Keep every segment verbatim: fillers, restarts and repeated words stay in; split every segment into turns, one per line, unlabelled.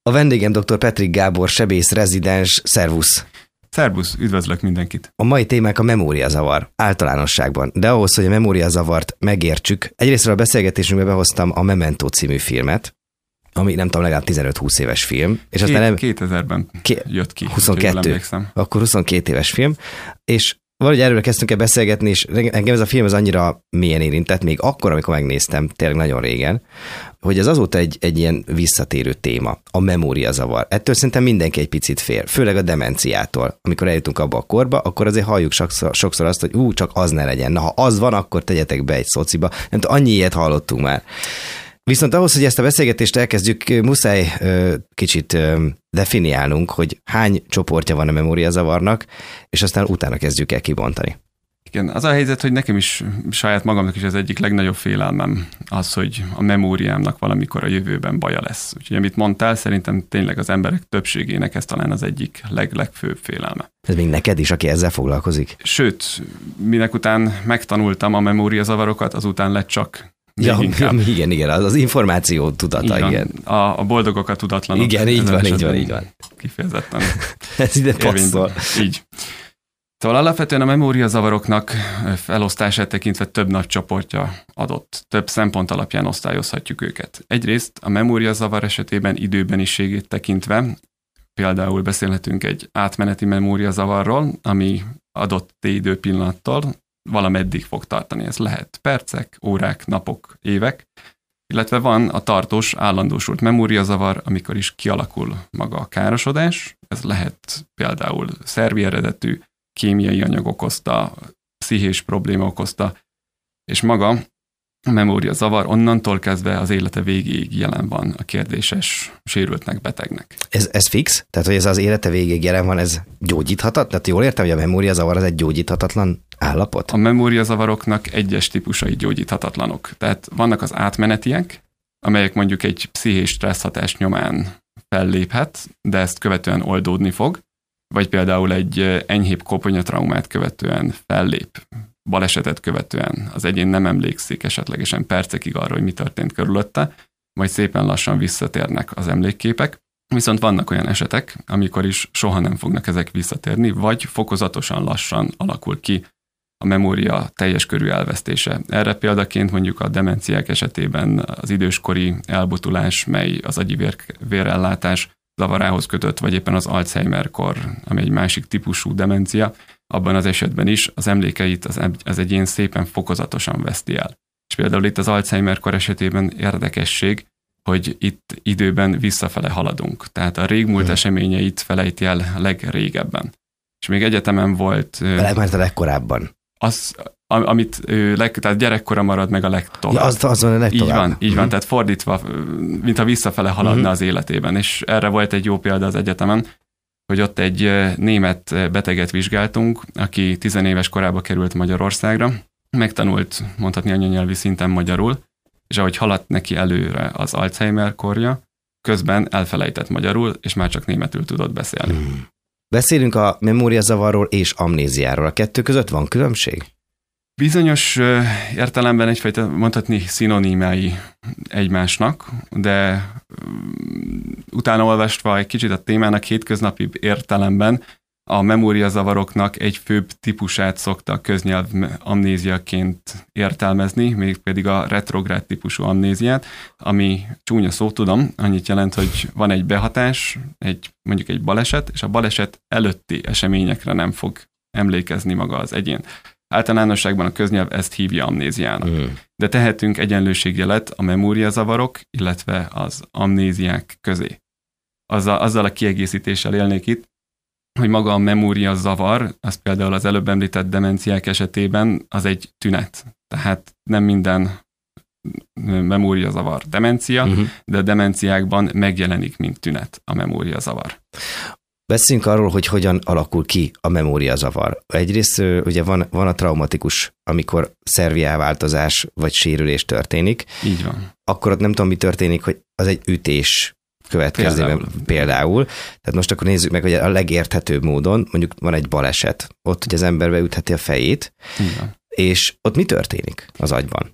A vendégem dr. Petrik Gábor, sebész rezidens. Szervusz!
Szervusz, üdvözlök mindenkit!
A mai témánk a memóriazavar általánosságban, de ahhoz, hogy a memóriazavart megértsük, egyrésztről a beszélgetésünkbe behoztam a Memento című filmet, ami nem tudom, legalább tizenöt-húsz éves film. És aztán nem...
kétezerben
Ké...
jött ki.
huszonkettő. Akkor huszonkettő éves film, és valahogy erről kezdtünk el beszélgetni, és engem ez a film az annyira mélyen érintett, még akkor, amikor megnéztem, tényleg nagyon régen, hogy ez azóta egy, egy ilyen visszatérő téma, a memóriazavar. Ettől szerintem mindenki egy picit fél, főleg a demenciától. Amikor eljutunk abba a korba, akkor azért halljuk sokszor, sokszor azt, hogy ú, csak az ne legyen. Na, ha az van, akkor tegyetek be egy szociba. Nem tudom, annyi ilyet hallottunk már. Viszont ahhoz, hogy ezt a beszélgetést elkezdjük, muszáj ö, kicsit ö, definiálnunk, hogy hány csoportja van a memóriazavarnak, és aztán utána kezdjük el kibontani.
Igen, az a helyzet, hogy nekem is, saját magamnak is az egyik legnagyobb félelmem az, hogy a memóriámnak valamikor a jövőben baja lesz. Úgyhogy amit mondtál, szerintem tényleg az emberek többségének ez talán az egyik leg-legfőbb félelme.
Ez még neked is, aki ezzel foglalkozik?
Sőt, minek után megtanultam a memóriazavarokat, azután lett csak
Ja, igen, igen, az, az információ tudata, igen. igen.
A, a boldogok a tudatlanok.
Igen, így van, így van, így van.
Kifejezetten.
Ez ide passzol.
Így. Szóval alapvetően a memóriazavaroknak felosztását tekintve több nagy csoportja adott. Több szempont alapján osztályozhatjuk őket. Egyrészt a memóriazavar esetében időbeniségét tekintve, például beszélhetünk egy átmeneti memóriazavarról, ami adott időpillanattól valameddig fog tartani. Ez lehet percek, órák, napok, évek, illetve van a tartós, állandósult memóriazavar, amikor is kialakul maga a károsodás. Ez lehet például szervi eredetű, kémiai anyag okozta, pszichés probléma okozta, és maga a memóriazavar onnantól kezdve az élete végéig jelen van a kérdéses sérültnek, betegnek.
Ez, ez fix? Tehát, hogy ez az élete végéig jelen van, ez gyógyíthatatlan? Tehát jól értem, hogy a memóriazavar az egy gyógyíthatatlan állapot?
A memóriazavaroknak egyes típusai gyógyíthatatlanok. Tehát vannak az átmenetiek, amelyek mondjuk egy pszichés stresszhatás nyomán felléphet, de ezt követően oldódni fog, vagy például egy enyhébb koponyatraumát követően fellép, balesetet követően az egyén nem emlékszik esetlegesen percekig arra, hogy mi történt körülötte, majd szépen lassan visszatérnek az emlékképek. Viszont vannak olyan esetek, amikor is soha nem fognak ezek visszatérni, vagy fokozatosan lassan alakul ki a memória teljes körű elvesztése. Erre példaként mondjuk a demenciák esetében az időskori elbutulás, mely az agyi vér, vérellátás zavarához kötött, vagy éppen az Alzheimer-kor, ami egy másik típusú demencia, abban az esetben is az emlékeit az, az egyén szépen fokozatosan veszti el. És például itt az Alzheimer-kor esetében érdekesség, hogy itt időben visszafele haladunk. Tehát a régmúlt hmm. eseményeit felejti el legrégebben. És még egyetemen volt...
Már a legkorábban.
Az, amit leg, tehát gyerekkora marad meg a legtovább.
Ja, az, az van a legtovább.
Így van, így uh-huh. van, tehát fordítva, mintha visszafele haladna uh-huh. az életében. És erre volt egy jó példa az egyetemen, hogy ott egy német beteget vizsgáltunk, aki tizenéves korában került Magyarországra, megtanult mondhatni anyanyelvi szinten magyarul, és ahogy haladt neki előre az Alzheimer korja, közben elfelejtett magyarul, és már csak németül tudott beszélni. Uh-huh.
Beszélünk a memóriazavarról és amnéziáról. A kettő között van különbség?
Bizonyos értelemben egyfajta mondhatni szinonímái egymásnak, de utána olvasva egy kicsit a témának hétköznapi értelemben a memóriazavaroknak egy főbb típusát szokta a köznyelv amnéziaként értelmezni, mégpedig a retrográd típusú amnéziát, ami csúnya szó, tudom, annyit jelent, hogy van egy behatás, egy, mondjuk egy baleset, és a baleset előtti eseményekre nem fog emlékezni maga az egyén. Általánosságban a köznyelv ezt hívja amnéziának. Mm. De tehetünk egyenlőségjelet a memóriazavarok, illetve az amnéziák közé. Azzal, azzal a kiegészítéssel élnék itt, hogy maga a memóriazavar, az például az előbb említett demenciák esetében az egy tünet. Tehát nem minden memóriazavar demencia, uh-huh. de a demenciákban megjelenik, mint tünet a memóriazavar.
Beszéljünk arról, hogy hogyan alakul ki a memóriazavar. Egyrészt ugye van, van a traumatikus, amikor szervi elváltozás vagy sérülés történik.
Így van.
Akkor ott nem tudom, mi történik, hogy az egy ütés következőben például. például. Tehát most akkor nézzük meg, hogy a legérthetőbb módon, mondjuk van egy baleset, ott ugye az ember beütheti a fejét, igen. És ott mi történik az agyban?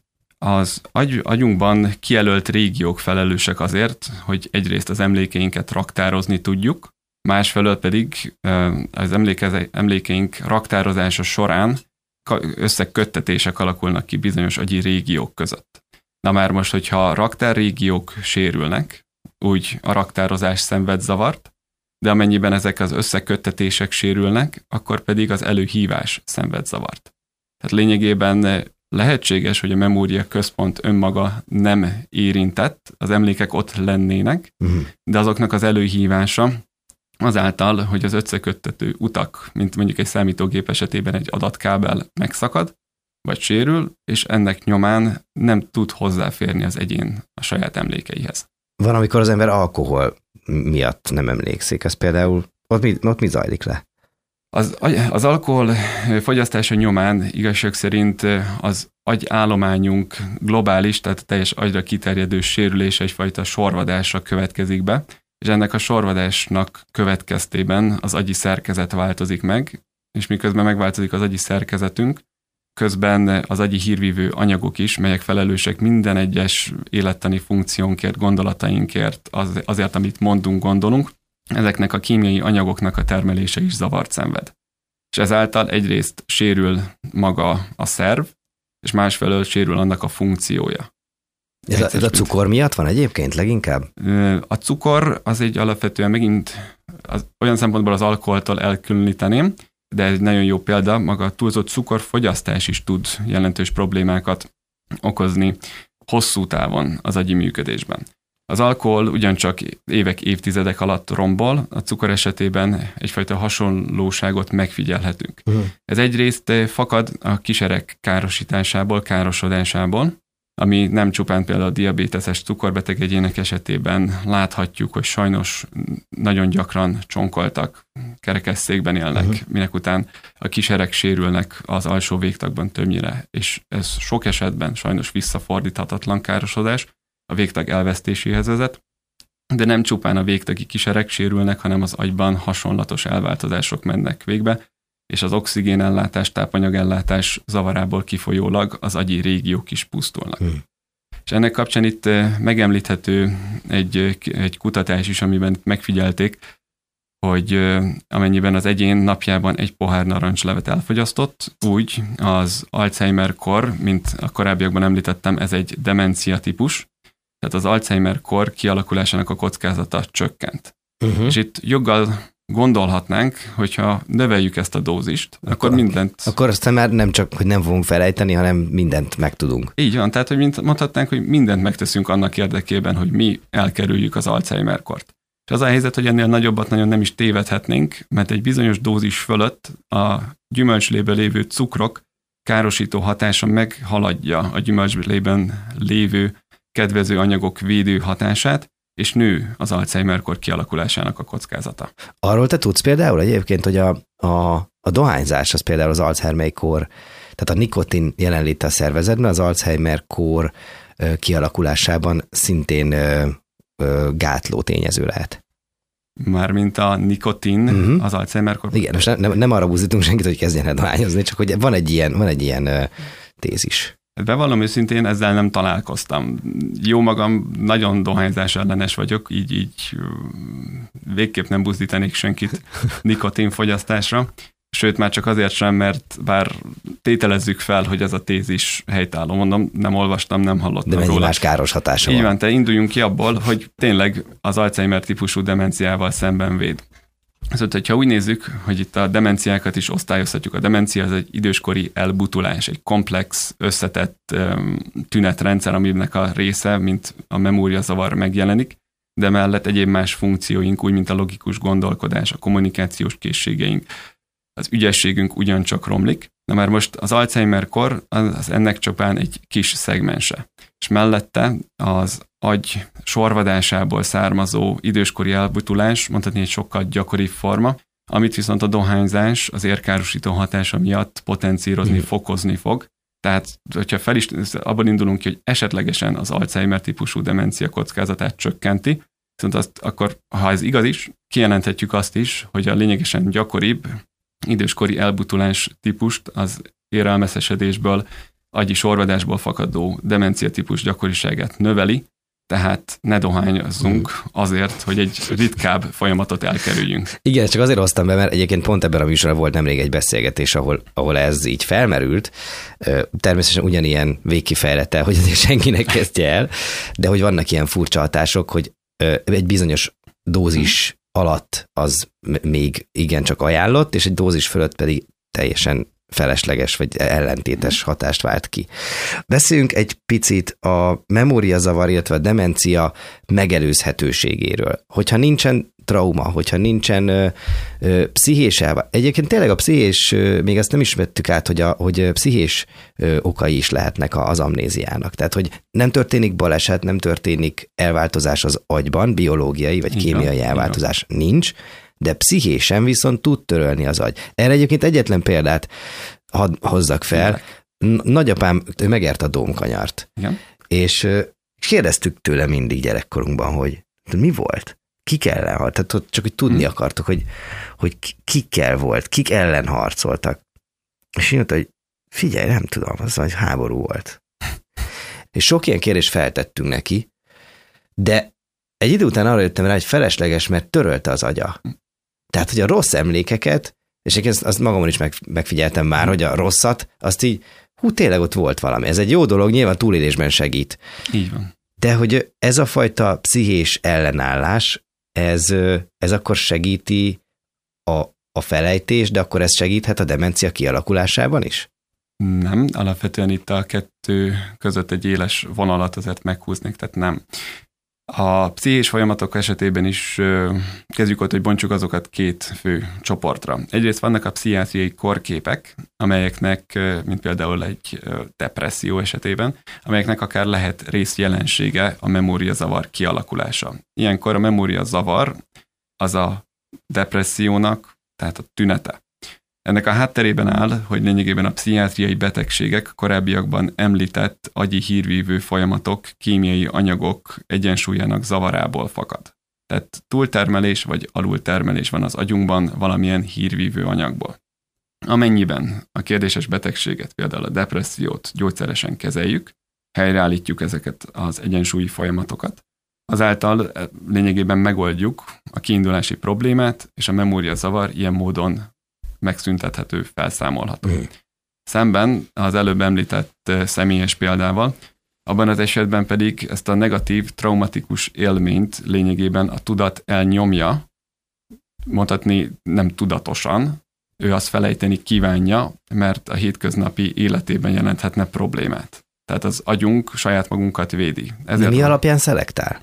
az agy, agyunkban kijelölt régiók felelősek azért, hogy egyrészt az emlékeinket raktározni tudjuk, másfelől pedig az emlékeink raktározása során összeköttetések alakulnak ki bizonyos agyi régiók között. Na már most, hogyha a raktárrégiók sérülnek, úgy a raktározás szenved zavart, de amennyiben ezek az összeköttetések sérülnek, akkor pedig az előhívás szenved zavart. Tehát lényegében lehetséges, hogy a memória központ önmaga nem érintett, az emlékek ott lennének, uh-huh. de azoknak az előhívása azáltal, hogy az összeköttető utak, mint mondjuk egy számítógép esetében egy adatkábel megszakad, vagy sérül, és ennek nyomán nem tud hozzáférni az egyén a saját emlékeihez.
Van, amikor az ember alkohol miatt nem emlékszik, ez például, ott mi, ott mi zajlik le?
Az, az alkohol fogyasztása nyomán igazság szerint az agyállományunk globális, tehát a teljes agyra kiterjedő sérülése egyfajta sorvadásra következik be, és ennek a sorvadásnak következtében az agyi szerkezet változik meg, és miközben megváltozik az agyi szerkezetünk, közben az agyi hírvívő anyagok is, melyek felelősek minden egyes élettani funkciónkért, gondolatainkért, az, azért, amit mondunk, gondolunk, ezeknek a kémiai anyagoknak a termelése is zavart szenved. És ezáltal egyrészt sérül maga a szerv, és másfelől sérül annak a funkciója.
Ez a, ez a cukor miatt van egyébként leginkább?
A cukor az egy alapvetően megint az, olyan szempontból az alkoholtól elkülöníteném, de egy nagyon jó példa, maga a túlzott cukorfogyasztás is tud jelentős problémákat okozni hosszú távon az agyi működésben. Az alkohol ugyancsak évek, évtizedek alatt rombol, a cukor esetében egyfajta hasonlóságot megfigyelhetünk. Uh-huh. Ez egyrészt fakad a kiserek károsításából, károsodásából, ami nem csupán például a diabéteses cukorbeteg egyének esetében láthatjuk, hogy sajnos nagyon gyakran csonkoltak, kerekesszékben élnek, uh-huh. minek után a kiserek sérülnek az alsó végtagban többnyire, és ez sok esetben sajnos visszafordíthatatlan károsodás, a végtag elvesztéséhez vezet, de nem csupán a végtagi kiserek sérülnek, hanem az agyban hasonlatos elváltozások mennek végbe, és az oxigénellátás, tápanyagellátás zavarából kifolyólag az agyi régiók is pusztulnak. Hmm. És ennek kapcsán itt megemlíthető egy, egy kutatás is, amiben megfigyelték, hogy amennyiben az egyén napjában egy pohár narancslevet elfogyasztott, úgy az Alzheimer-kor, mint a korábbiakban említettem, ez egy demencia típus, tehát az Alzheimer-kor kialakulásának a kockázata csökkent. Uh-huh. És itt joggal gondolhatnánk, hogyha növeljük ezt a dózist, akkor, akkor mindent...
Akkor aztán már nem csak, hogy nem fogunk felejteni, hanem mindent megtudunk.
Így van, tehát hogy mondhatnánk, hogy mindent megteszünk annak érdekében, hogy mi elkerüljük az Alzheimer-kort. És az a helyzet, hogy ennél nagyobbat nagyon nem is tévedhetnénk, mert egy bizonyos dózis fölött a gyümölcslében lévő cukrok károsító hatása meghaladja a gyümölcslében lévő kedvező anyagok védő hatását, és nő az Alzheimer-kor kialakulásának a kockázata.
Arról te tudsz például egyébként, hogy a, a, a dohányzás az például az Alzheimer-kor, tehát a nikotin jelenléte a szervezetben az Alzheimer-kor kialakulásában szintén ö, ö, gátló tényező lehet.
Mármint a nikotin uh-huh. az Alzheimer-kor.
Igen, most nem, nem arra buzdítunk senkit, hogy kezdjen el dohányozni, csak hogy van egy ilyen, van egy ilyen ö, tézis.
Bevallom őszintén, ezzel nem találkoztam. Jó magam, nagyon dohányzás ellenes vagyok, így, így végképp nem buzdítanék senkit nikotinfogyasztásra. Sőt, már csak azért sem, mert bár tételezzük fel, hogy ez a tézis helytálló. Mondom, nem olvastam, nem hallottam
róla. De mennyi
róla.
más káros hatása
Így
van.
van, te induljunk ki abból, hogy tényleg az Alzheimer típusú demenciával szemben véd. Szóval, hogyha úgy nézzük, hogy itt a demenciákat is osztályozhatjuk, a demencia az egy időskori elbutulás, egy komplex, összetett um, tünetrendszer, aminek a része, mint a memóriazavar megjelenik, de mellett egyéb más funkcióink, úgy, mint a logikus gondolkodás, a kommunikációs készségeink, az ügyességünk ugyancsak romlik. Na már most az Alzheimer-kor az ennek csupán egy kis szegmense. És mellette az agy sorvadásából származó időskori elbutulás, mondhatni egy sokkal gyakoribb forma, amit viszont a dohányzás az érkárosító hatása miatt potencírozni, mm. fokozni fog. Tehát, hogyha fel is, abban indulunk ki, hogy esetlegesen az Alzheimer típusú demencia kockázatát csökkenti, viszont azt akkor, ha ez igaz is, kijelenthetjük azt is, hogy a lényegesen gyakoribb időskori elbutulás típust az érelmeszesedésből agyi sorvadásból fakadó demencia típus gyakoriságát növeli, tehát ne dohányozzunk azért, hogy egy ritkább folyamatot elkerüljünk.
Igen, csak azért hoztam be, mert egyébként pont ebben a műsorban volt nemrég egy beszélgetés, ahol, ahol ez így felmerült. Természetesen ugyanilyen végkifejlettel, hogy azért senki ne kezdje el, de hogy vannak ilyen furcsa hatások, hogy egy bizonyos dózis alatt az még igencsak ajánlott, és egy dózis fölött pedig teljesen felesleges vagy ellentétes hatást vált ki. Beszéljünk egy picit a memóriazavar, illetve a demencia megelőzhetőségéről. Hogyha nincsen trauma, hogyha nincsen ö, ö, pszichés elvá... Egyébként tényleg a pszichés, ö, még azt nem is vettük át, hogy a hogy pszichés ö, okai is lehetnek az amnéziának. Tehát, hogy nem történik baleset, nem történik elváltozás az agyban, biológiai vagy kémiai igen, elváltozás igen. nincs, de pszichésen viszont tud törölni az agy. Erre egyébként egyetlen példát hadd hozzak fel. Nagyapám, ő megért a dómkanyart. Igen. És kérdeztük tőle mindig gyerekkorunkban, hogy mi volt? Kik ellen halt? Tehát csak hogy tudni hmm. akartuk, hogy, hogy kikkel volt, kik ellen harcoltak. És én mondta, hogy figyelj, nem tudom, az nagy háború volt. És sok ilyen kérdést feltettünk neki, de egy idő után arra jöttem rá, hogy felesleges, mert törölte az agya. Tehát, hogy a rossz emlékeket, és ezt, azt magamon is megfigyeltem már, hogy a rosszat, azt így, hú, tényleg ott volt valami. Ez egy jó dolog, nyilván túlélésben segít.
Így van.
De hogy ez a fajta pszichés ellenállás, ez, ez akkor segíti a, a felejtés, de akkor ez segíthet a demencia kialakulásában is?
Nem, alapvetően itt a kettő között egy éles vonalat azért meghúznék, tehát nem. A pszichés folyamatok esetében is kezdjük ott, hogy bontsuk azokat két fő csoportra. Egyrészt vannak a pszichiátriai korképek, amelyeknek, mint például egy depresszió esetében, amelyeknek akár lehet részjelensége a memóriazavar kialakulása. Ilyenkor a memóriazavar az a depressziónak, tehát a tünete. Ennek a hátterében áll, hogy lényegében a pszichiátriai betegségek korábbiakban említett agyi hírvívő folyamatok, kémiai anyagok egyensúlyának zavarából fakad. Tehát túltermelés vagy alultermelés van az agyunkban valamilyen hírvívő anyagból. Amennyiben a kérdéses betegséget, például a depressziót gyógyszeresen kezeljük, helyreállítjuk ezeket az egyensúlyi folyamatokat, azáltal lényegében megoldjuk a kiindulási problémát, és a memóriazavar ilyen módon megszüntethető, felszámolható. Mm. Szemben az előbb említett személyes példával, abban az esetben pedig ezt a negatív, traumatikus élményt lényegében a tudat elnyomja, mondhatni nem tudatosan, ő azt felejteni kívánja, mert a hétköznapi életében jelenthetne problémát. Tehát az agyunk saját magunkat védi.
Ezért mi alapján szelektál?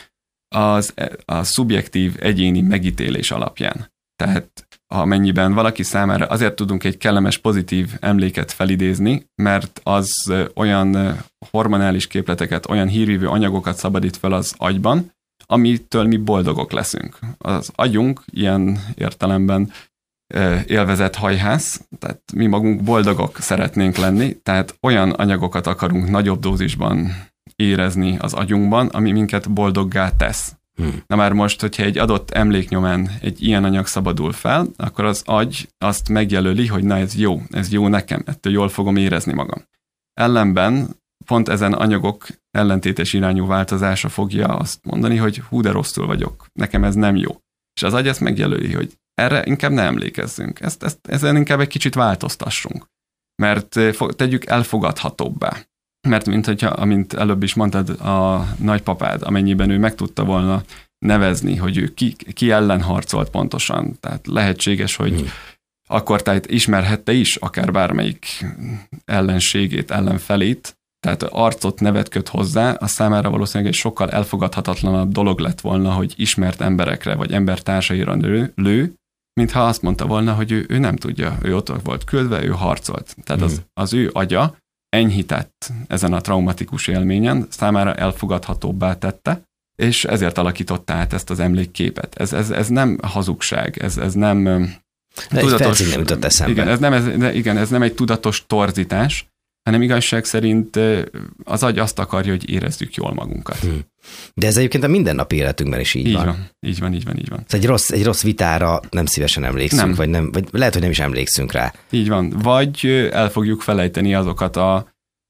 Az, a szubjektív egyéni megítélés alapján. Tehát amennyiben valaki számára azért tudunk egy kellemes, pozitív emléket felidézni, mert az olyan hormonális képleteket, olyan hírvívő anyagokat szabadít fel az agyban, amitől mi boldogok leszünk. Az agyunk ilyen értelemben élvezett hajház, tehát mi magunk boldogok szeretnénk lenni, tehát olyan anyagokat akarunk nagyobb dózisban érezni az agyunkban, ami minket boldoggá tesz. Hmm. Na már most, hogyha egy adott emlék nyomán egy ilyen anyag szabadul fel, akkor az agy azt megjelöli, hogy na ez jó, ez jó nekem, ettől jól fogom érezni magam. Ellenben pont ezen anyagok ellentétes irányú változása fogja azt mondani, hogy hú, de rosszul vagyok, nekem ez nem jó. És az agy ezt megjelöli, hogy erre inkább ne emlékezzünk, ezt, ezt, ezen inkább egy kicsit változtassunk, mert tegyük elfogadhatóbbá. Mert mint hogyha, amint előbb is mondtad, a nagypapád, amennyiben ő meg tudta volna nevezni, hogy ő ki, ki ellen harcolt pontosan, tehát lehetséges, hogy hmm. akkor tehát ismerhette is akár bármelyik ellenségét, ellenfelét, tehát arcot, nevet köt hozzá, az számára valószínűleg egy sokkal elfogadhatatlanabb dolog lett volna, hogy ismert emberekre, vagy embertársaira lő, lő mintha azt mondta volna, hogy ő, ő nem tudja, ő ott volt küldve, ő harcolt. Tehát hmm. az, az ő agya enyhített ezen a traumatikus élményen, számára elfogadhatóbbá tette, és ezért alakította át ezt az emlékképet. Ez, ez, ez nem hazugság, ez, ez nem
de tudatos... nem jutott eszembe.
Igen ez, nem, ez, igen, ez nem egy tudatos torzítás, hanem igazság szerint az agy azt akarja, hogy érezzük jól magunkat. Hmm.
De ez egyébként a mindennapi életünkben is így,
így
van.
van. Így van, így van, így van.
Szóval egy rossz, egy rossz vitára nem szívesen emlékszünk, nem. Vagy, nem, vagy lehet, hogy nem is emlékszünk rá.
Így van. Vagy el fogjuk felejteni azokat a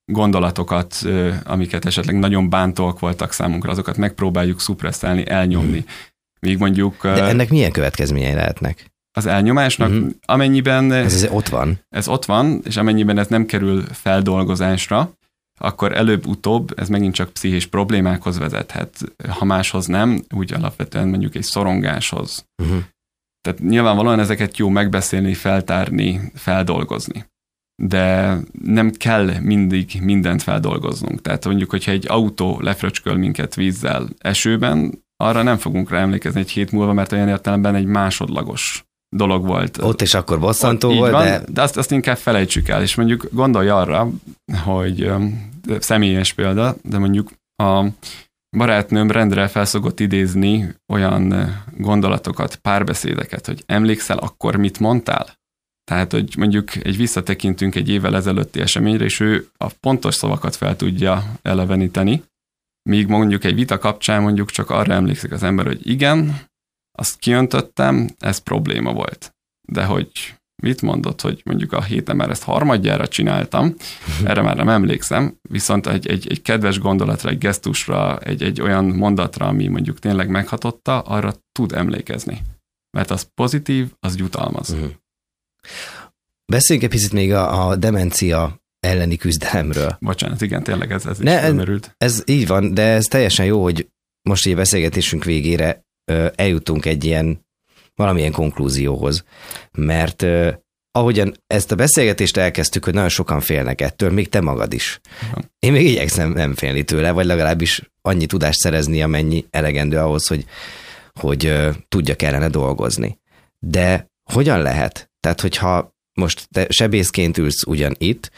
gondolatokat, amiket esetleg nagyon bántóak voltak számunkra, azokat megpróbáljuk szupresszálni, elnyomni. Míg mondjuk...
De ennek milyen következményei lehetnek?
Az elnyomásnak, uh-huh. amennyiben...
Ez azért ott van.
Ez ott van, és amennyiben ez nem kerül feldolgozásra, akkor előbb-utóbb ez megint csak pszichés problémákhoz vezethet. Ha máshoz nem, úgy alapvetően mondjuk egy szorongáshoz. Uh-huh. Tehát nyilvánvalóan ezeket jó megbeszélni, feltárni, feldolgozni. De nem kell mindig mindent feldolgoznunk. Tehát mondjuk, hogyha egy autó lefröcsköl minket vízzel esőben, arra nem fogunk rá emlékezni egy hét múlva, mert olyan értelemben egy másodlagos dolog volt.
Ott is akkor bosszantó
Ott,
volt,
van,
de...
De azt, azt inkább felejtsük el, és mondjuk gondolj arra, hogy személyes példa, de mondjuk a barátnőm rendre felszokott idézni olyan gondolatokat, párbeszédeket, hogy emlékszel, akkor mit mondtál? Tehát, hogy mondjuk egy visszatekintünk egy évvel ezelőtti eseményre, és ő a pontos szavakat fel tudja eleveníteni, míg mondjuk egy vita kapcsán mondjuk csak arra emlékszik az ember, hogy igen, azt kiöntöttem, ez probléma volt. De hogy mit mondott, hogy mondjuk a héten már ezt harmadjára csináltam, erre már nem emlékszem, viszont egy, egy, egy kedves gondolatra, egy gesztusra, egy, egy olyan mondatra, ami mondjuk tényleg meghatotta, arra tud emlékezni. Mert az pozitív, az jutalmaz. Uh-huh.
Beszéljünk egy picit még a, a demencia elleni küzdelemről.
Bocsánat, igen, tényleg ez, ez
ne,
is felmerült.
Ez így van, de ez teljesen jó, hogy most így a beszélgetésünk végére ö, eljutunk egy ilyen valamilyen konklúzióhoz, mert ö, ahogyan ezt a beszélgetést elkezdtük, hogy nagyon sokan félnek ettől, még te magad is. Uh-huh. Én még igyekszem nem félni tőle, vagy legalábbis annyi tudást szerezni, amennyi elegendő ahhoz, hogy, hogy ö, tudjak ellene dolgozni. De hogyan lehet? Tehát, hogyha most te sebészként ülsz ugyan itt,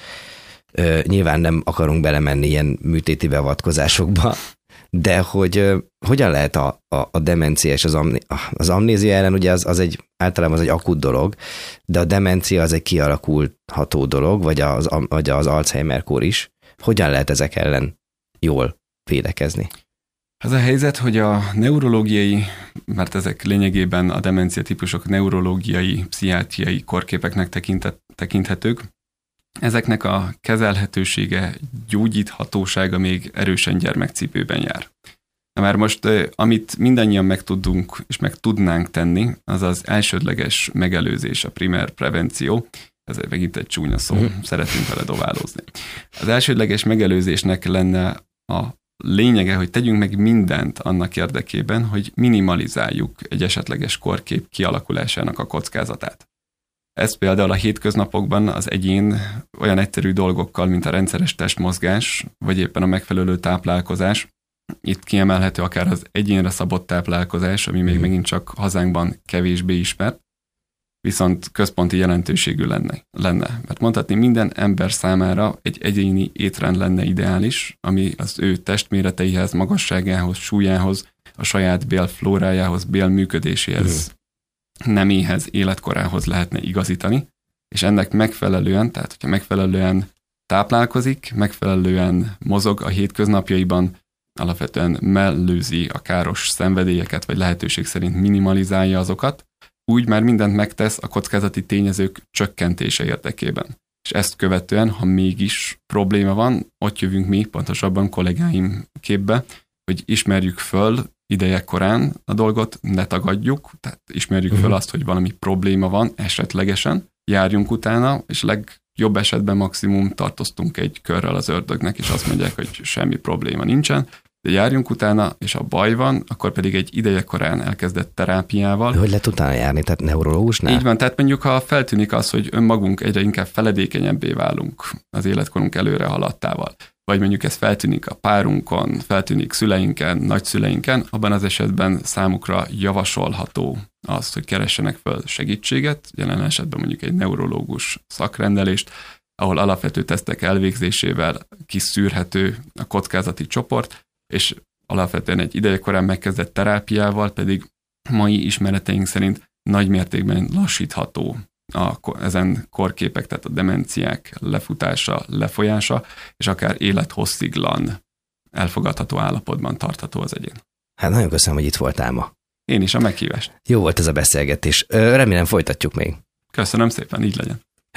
ö, nyilván nem akarunk belemenni ilyen műtéti beavatkozásokba, de hogy ö, hogyan lehet a, a, a demencia és az, amné, az amnézia ellen, ugye az, az egy, általában az egy akut dolog, de a demencia az egy kialakulható dolog, vagy az, vagy az Alzheimer-kór is. Hogyan lehet ezek ellen jól védekezni?
Az a helyzet, hogy a neurológiai, mert ezek lényegében a demencia típusok neurológiai, pszichiátriai korképeknek tekintett, tekinthetők, ezeknek a kezelhetősége, gyógyíthatósága még erősen gyermekcipőben jár. Na már most, amit mindannyian meg tudunk és meg tudnánk tenni, az az elsődleges megelőzés, a primer prevenció. Ez megint egy csúnya szó, mm. szeretünk vele dobálózni. Az elsődleges megelőzésnek lenne a lényege, hogy tegyünk meg mindent annak érdekében, hogy minimalizáljuk egy esetleges korkép kialakulásának a kockázatát. Ez például a hétköznapokban az egyén olyan egyszerű dolgokkal, mint a rendszeres testmozgás, vagy éppen a megfelelő táplálkozás. Itt kiemelhető akár az egyénre szabott táplálkozás, ami még megint csak hazánkban kevésbé ismert, viszont központi jelentőségű lenne. lenne. Mert mondhatni, minden ember számára egy egyéni étrend lenne ideális, ami az ő testméreteihez, magasságához, súlyához, a saját bélflórájához, bélműködéséhez, mm. neméhez, életkorához lehetne igazítani, és ennek megfelelően, tehát hogyha megfelelően táplálkozik, megfelelően mozog a hétköznapjaiban, alapvetően mellőzi a káros szenvedélyeket, vagy lehetőség szerint minimalizálja azokat, úgy már mindent megtesz a kockázati tényezők csökkentése érdekében. És ezt követően, ha mégis probléma van, ott jövünk mi, pontosabban kollégáim képbe, hogy ismerjük föl ideje korán a dolgot, ne tagadjuk, tehát ismerjük uh-huh. föl azt, hogy valami probléma van, esetlegesen, járjunk utána, és legjobb esetben maximum tartoztunk egy körrel az ördögnek, és azt mondják, hogy semmi probléma nincsen, de járjunk utána, és ha baj van, akkor pedig egy ideje korán elkezdett terápiával.
De hogy lehet utána járni, tehát neurológusnál?
Így van, tehát mondjuk, ha feltűnik az, hogy önmagunk egyre inkább feledékenyebbé válunk az életkorunk előre haladtával, vagy mondjuk ez feltűnik a párunkon, feltűnik szüleinken, nagyszüleinken, abban az esetben számukra javasolható az, hogy keressenek fel segítséget, jelen esetben mondjuk egy neurológus szakrendelést, ahol alapvető tesztek elvégzésével kiszűrhető a kockázati csoport, és alapvetően egy idejekorán megkezdett terápiával pedig mai ismereteink szerint nagy mértékben lassítható a, ezen korképek, tehát a demenciák lefutása, lefolyása, és akár élethossziglan elfogadható állapotban tartható az egyén.
Hát nagyon köszönöm, hogy itt voltál ma.
Én is a meghívást.
Jó volt ez a beszélgetés. Remélem folytatjuk még.
Köszönöm szépen, így legyen.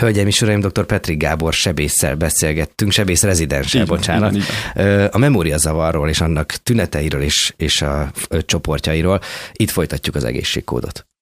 Hölgyeim és uraim, dr. Petrik Gábor sebésszel beszélgettünk, sebész rezidenssel, bocsánat. Így van, így van. A memóriazavarról és annak tüneteiről és, és a csoportjairól. Itt folytatjuk az egészségkódot.